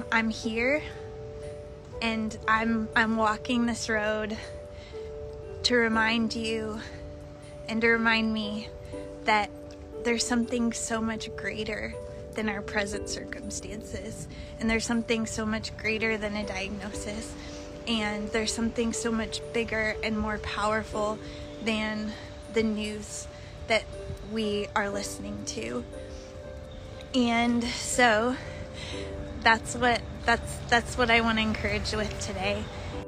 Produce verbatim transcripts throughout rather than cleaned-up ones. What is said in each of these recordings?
I'm here, and I'm I'm walking this road to remind you and to remind me that there's something so much greater than our present circumstances, and there's something so much greater than a diagnosis, and there's something so much bigger and more powerful than the news that we are listening to. And so that's what that's that's what I want to encourage you with today.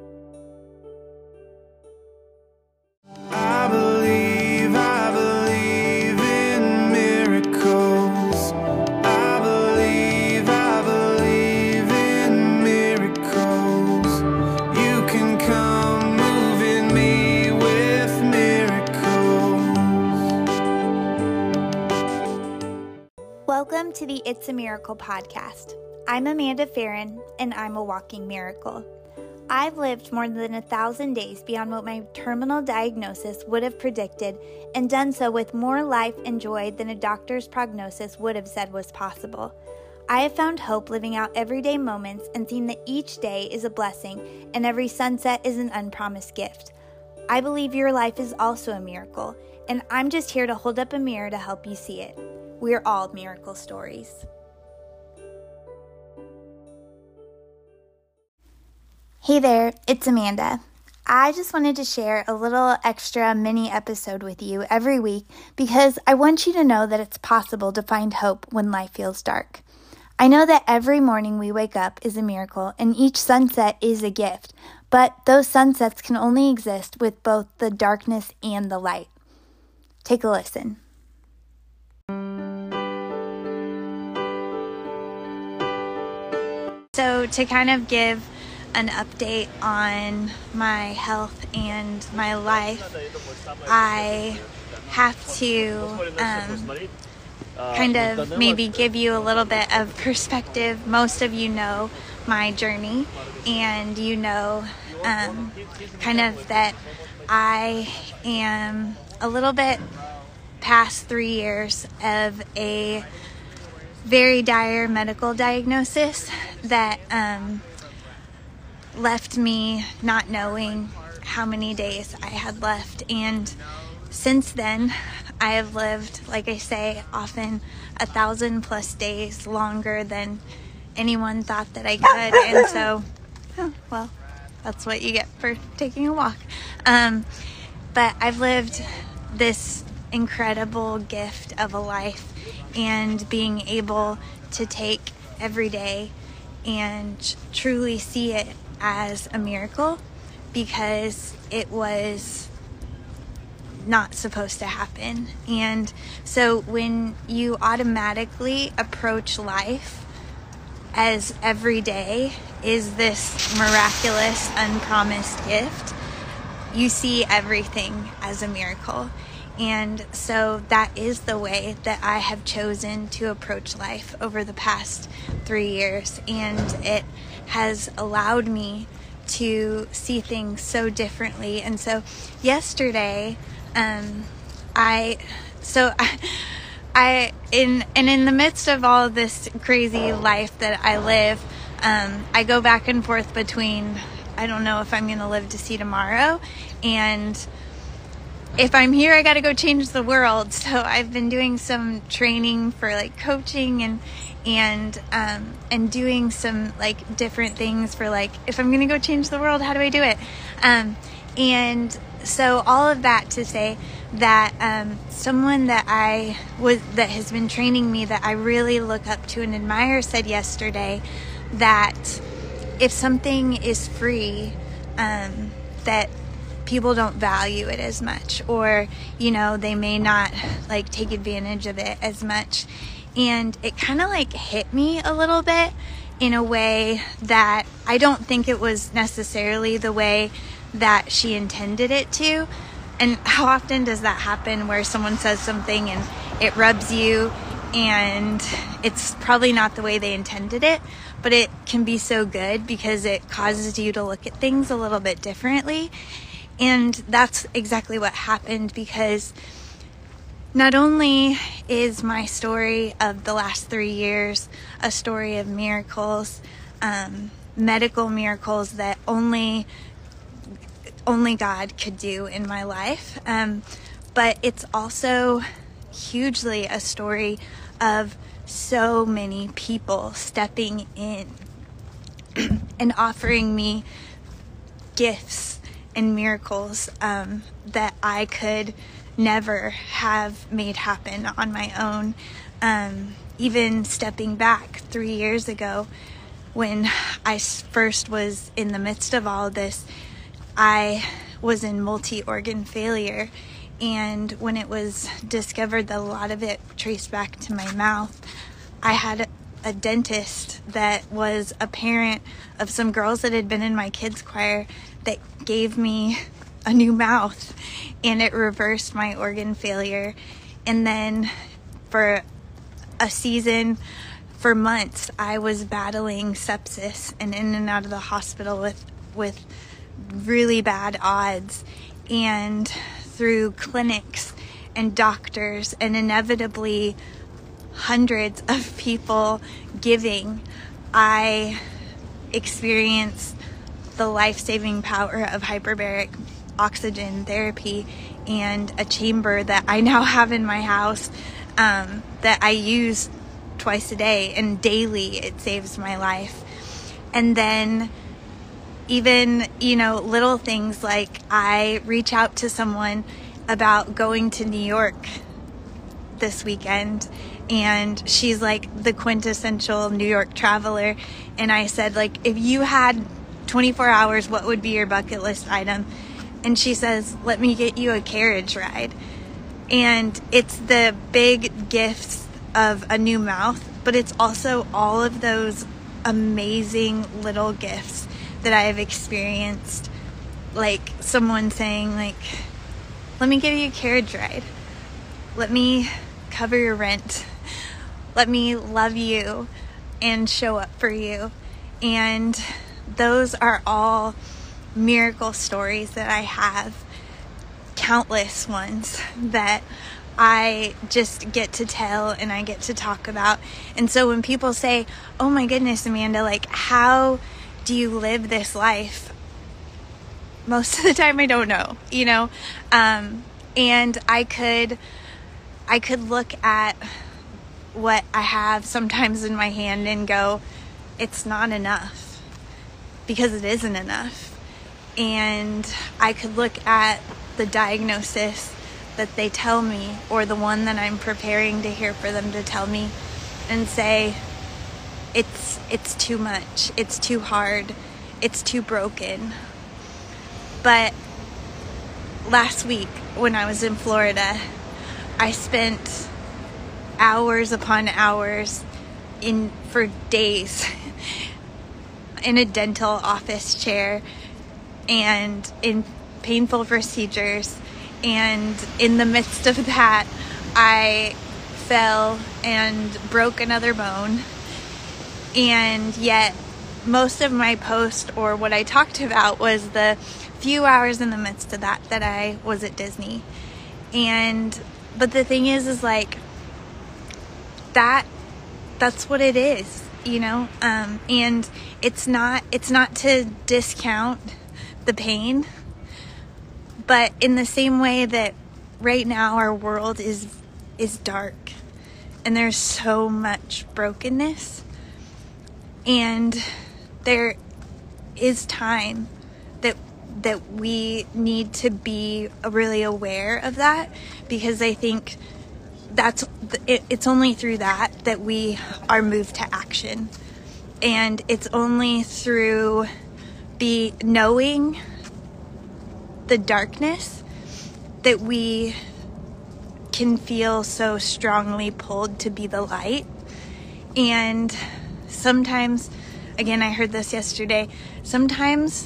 I believe, I believe in miracles. I believe, I believe in miracles. You can come move in me with miracles. Welcome to the It's a Miracle podcast. I'm Amanda Farron, and I'm a walking miracle. I've lived more than a thousand days beyond what my terminal diagnosis would have predicted, and done so with more life and joy than a doctor's prognosis would have said was possible. I have found hope living out everyday moments and seen that each day is a blessing and every sunset is an unpromised gift. I believe your life is also a miracle, and I'm just here to hold up a mirror to help you see it. We're all miracle stories. Hey there, it's Amanda. I just wanted to share a little extra mini episode with you every week because I want you to know that it's possible to find hope when life feels dark. I know that every morning we wake up is a miracle and each sunset is a gift, but those sunsets can only exist with both the darkness and the light. Take a listen. So to kind of give an update on my health and my life, I have to um, kind of maybe give you a little bit of perspective. Most of you know my journey, and you know um, kind of that I am a little bit past three years of a very dire medical diagnosis that um, left me not knowing how many days I had left. And since then, I have lived, like I say, often a thousand plus days longer than anyone thought that I could. And so, oh, well, that's what you get for taking a walk. Um, but I've lived this incredible gift of a life, and being able to take every day and truly see it as a miracle, because it was not supposed to happen. And so when you automatically approach life as every day is this miraculous, unpromised gift, you see everything as a miracle. And so that is the way that I have chosen to approach life over the past three years. And it has allowed me to see things so differently. And so yesterday, um, I, so I, I, in, and in the midst of all of this crazy life that I live, um, I go back and forth between, I don't know if I'm going to live to see tomorrow, and if I'm here, I got to go change the world. So I've been doing some training for like coaching and and um, and doing some like different things for like, if I'm going to go change the world, how do I do it? Um, and so all of that to say that um, someone that I was that has been training me that I really look up to and admire said yesterday that if something is free, um, that people don't value it as much, or, you know, they may not like take advantage of it as much. And it kind of like hit me a little bit in a way that I don't think it was necessarily the way that she intended it to. And how often does that happen, where someone says something and it rubs you and it's probably not the way they intended it, but it can be so good because it causes you to look at things a little bit differently. And that's exactly what happened, because not only is my story of the last three years a story of miracles, um, medical miracles that only only God could do in my life. Um, but it's also hugely a story of so many people stepping in and offering me gifts and miracles um, that I could never have made happen on my own. Um, even stepping back three years ago when I first was in the midst of all of this, I was in multi-organ failure, and when it was discovered that a lot of it traced back to my mouth, I had a dentist that was a parent of some girls that had been in my kids' choir that gave me a new mouth, and it reversed my organ failure. And then for a season, for months, I was battling sepsis and in and out of the hospital with with really bad odds, and through clinics and doctors and inevitably hundreds of people giving, I experienced the life-saving power of hyperbaric oxygen therapy and a chamber that I now have in my house um, that I use twice a day, and daily it saves my life. And then even, you know, little things like I reach out to someone about going to New York this weekend, and she's like the quintessential New York traveler, and I said, like, if you had twenty-four hours, what would be your bucket list item? And she says, let me get you a carriage ride. And it's the big gifts of a new mouth, but it's also all of those amazing little gifts that I have experienced, like someone saying, like, let me give you a carriage ride, let me cover your rent, let me love you and show up for you. And those are all miracle stories that I have, countless ones that I just get to tell and I get to talk about. And so when people say, oh my goodness, Amanda, like, how do you live this life? Most of the time I don't know, you know, um, and I could, I could look at what I have sometimes in my hand and go, it's not enough, because it isn't enough. And I could look at the diagnosis that they tell me, or the one that I'm preparing to hear for them to tell me, and say, it's it's too much, it's too hard, it's too broken. But last week when I was in Florida, I spent hours upon hours in for days in a dental office chair and in painful procedures, and in the midst of that I fell and broke another bone. And yet most of my post, or what I talked about, was the few hours in the midst of that that I was at Disney. And but the thing is is like that that's what it is, you know. Um and it's not it's not to discount the pain, but in the same way that right now our world is is dark and there's so much brokenness, and there is time that that we need to be really aware of that, because I think that's it, it's only through that that we are moved to action, and it's only through be knowing the darkness that we can feel so strongly pulled to be the light. And sometimes, again, I heard this yesterday, sometimes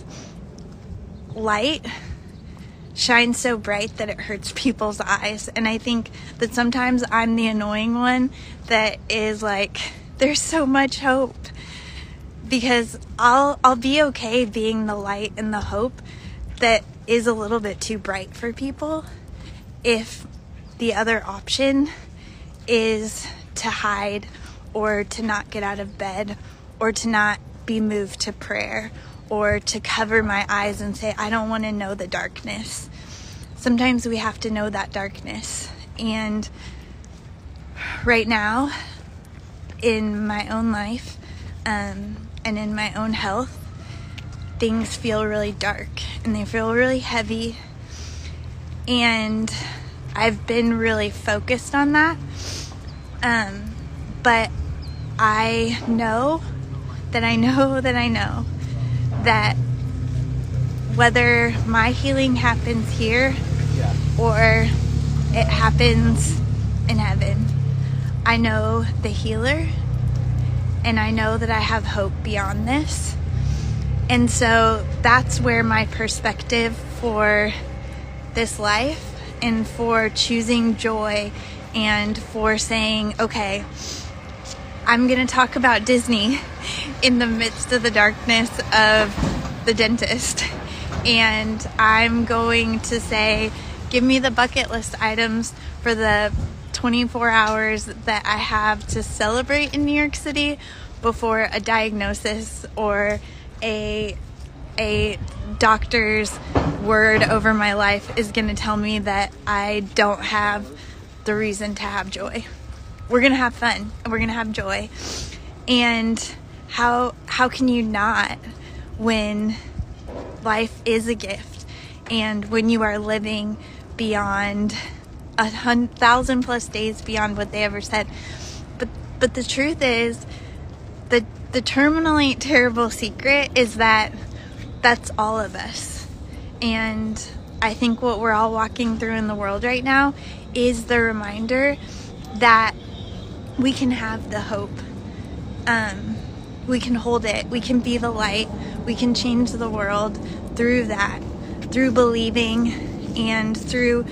light shines so bright that it hurts people's eyes. And I think that sometimes I'm the annoying one that is like, there's so much hope, because I'll I'll be okay being the light and the hope that is a little bit too bright for people, if the other option is to hide, or to not get out of bed, or to not be moved to prayer or to cover my eyes and say, I don't want to know the darkness. Sometimes we have to know that darkness. And right now, in my own life, um, and in my own health, things feel really dark and they feel really heavy. And I've been really focused on that. Um, but I know that I know that I know that whether my healing happens here or it happens in heaven, I know the healer, and I know that I have hope beyond this. And so that's where my perspective for this life and for choosing joy and for saying, okay, I'm going to talk about Disney in the midst of the darkness of the dentist. And I'm going to say, give me the bucket list items for the twenty-four hours that I have to celebrate in New York City before a diagnosis or a a doctor's word over my life is going to tell me that I don't have the reason to have joy. We're going to have fun and we're going to have joy. And how how can you not when life is a gift and when you are living beyond a hundred thousand plus days beyond what they ever said. But but the truth is, the the terminally terrible secret is that that's all of us. And I think what we're all walking through in the world right now is the reminder that we can have the hope. Um, we can hold it. We can be the light. We can change the world through that, through believing and through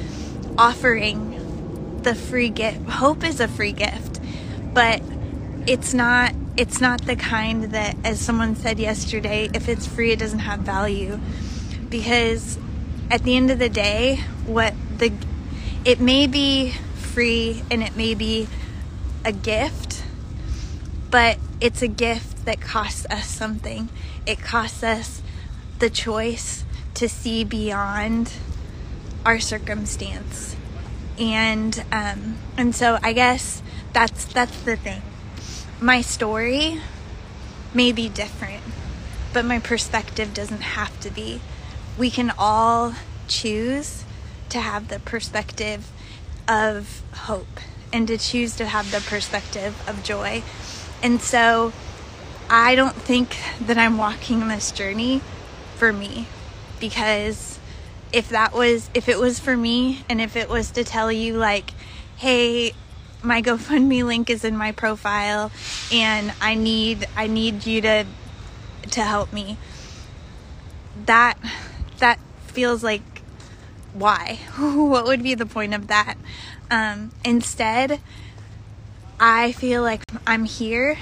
offering the free gift. Hope is a free gift, but it's not it's not the kind that, as someone said yesterday, if it's free it doesn't have value. Because at the end of the day, what the it may be free and it may be a gift, but it's a gift that costs us something. It costs us the choice to see beyond our circumstance. And um, and so I guess that's that's the thing. My story may be different, but my perspective doesn't have to be. We can all choose to have the perspective of hope and to choose to have the perspective of joy. And so I don't think that I'm walking this journey for me, because if that was, if it was for me, and if it was to tell you like, hey, my GoFundMe link is in my profile and I need, I need you to, to help me, that, that feels like, why? What would be the point of that? Um, instead, I feel like I'm here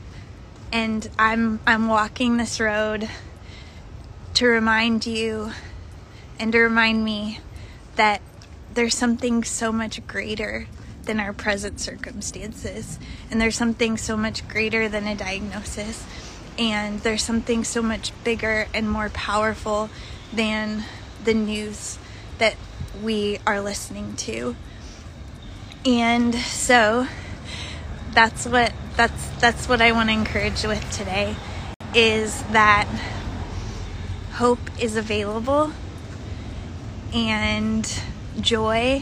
and I'm, I'm walking this road to remind you and to remind me that there's something so much greater than our present circumstances. And there's something so much greater than a diagnosis. And there's something so much bigger and more powerful than the news that we are listening to. And so that's what that's that's what I want to encourage with today, is that hope is available and joy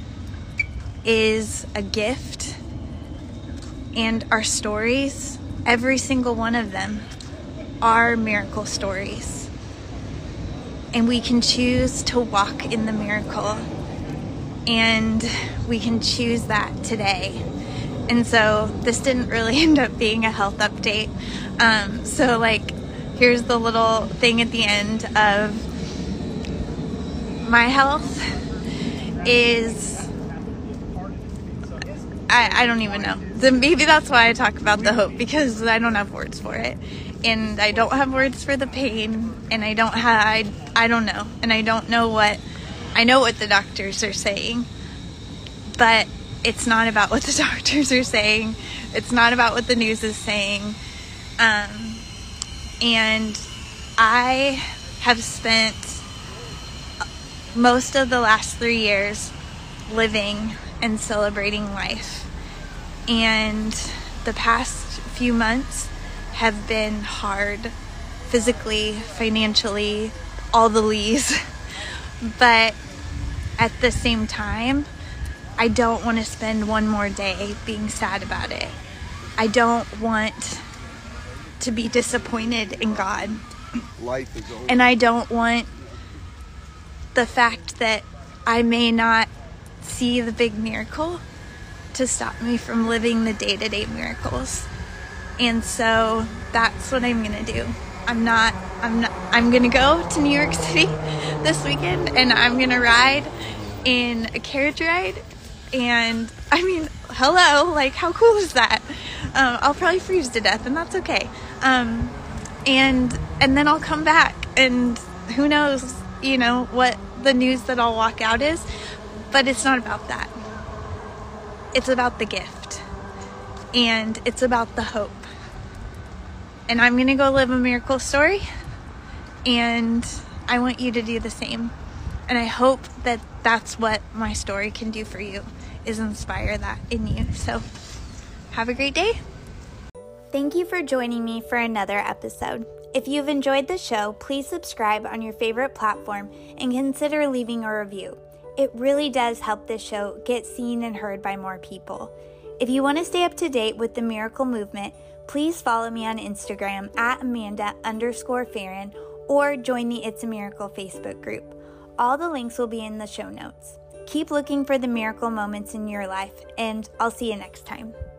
is a gift, and our stories, every single one of them, are miracle stories. And we can choose to walk in the miracle, and we can choose that today. And so this didn't really end up being a health update. Um, so like, here's the little thing at the end of my health is, I, I don't even know. Then maybe that's why I talk about the hope, because I don't have words for it. And I don't have words for the pain, and I don't have, I, I don't know. And I don't know what, I know what the doctors are saying, but it's not about what the doctors are saying. It's not about what the news is saying. Um, And I have spent most of the last three years living and celebrating life. And the past few months have been hard, physically, financially, all the lees. But at the same time, I don't want to spend one more day being sad about it. I don't want to be disappointed in God. Life is over. And I don't want the fact that I may not see the big miracle to stop me from living the day-to-day miracles. And so that's what I'm gonna do. I'm not, I'm not, I'm gonna go to New York City this weekend, and I'm gonna ride in a carriage ride. And I mean, hello, like how cool is that? Um, I'll probably freeze to death, and that's okay. Um, and and then I'll come back, and who knows, you know, what the news that I'll walk out is. But it's not about that. It's about the gift, and it's about the hope. And I'm gonna go live a miracle story, and I want you to do the same. And I hope that that's what my story can do for you, is inspire that in you. So have a great day. Thank you for joining me for another episode. If you've enjoyed the show, please subscribe on your favorite platform and consider leaving a review. It really does help this show get seen and heard by more people. If you want to stay up to date with the Miracle Movement, please follow me on Instagram at Amanda underscore Farron, or join the It's a Miracle Facebook group. All the links will be in the show notes. Keep looking for the miracle moments in your life, and I'll see you next time.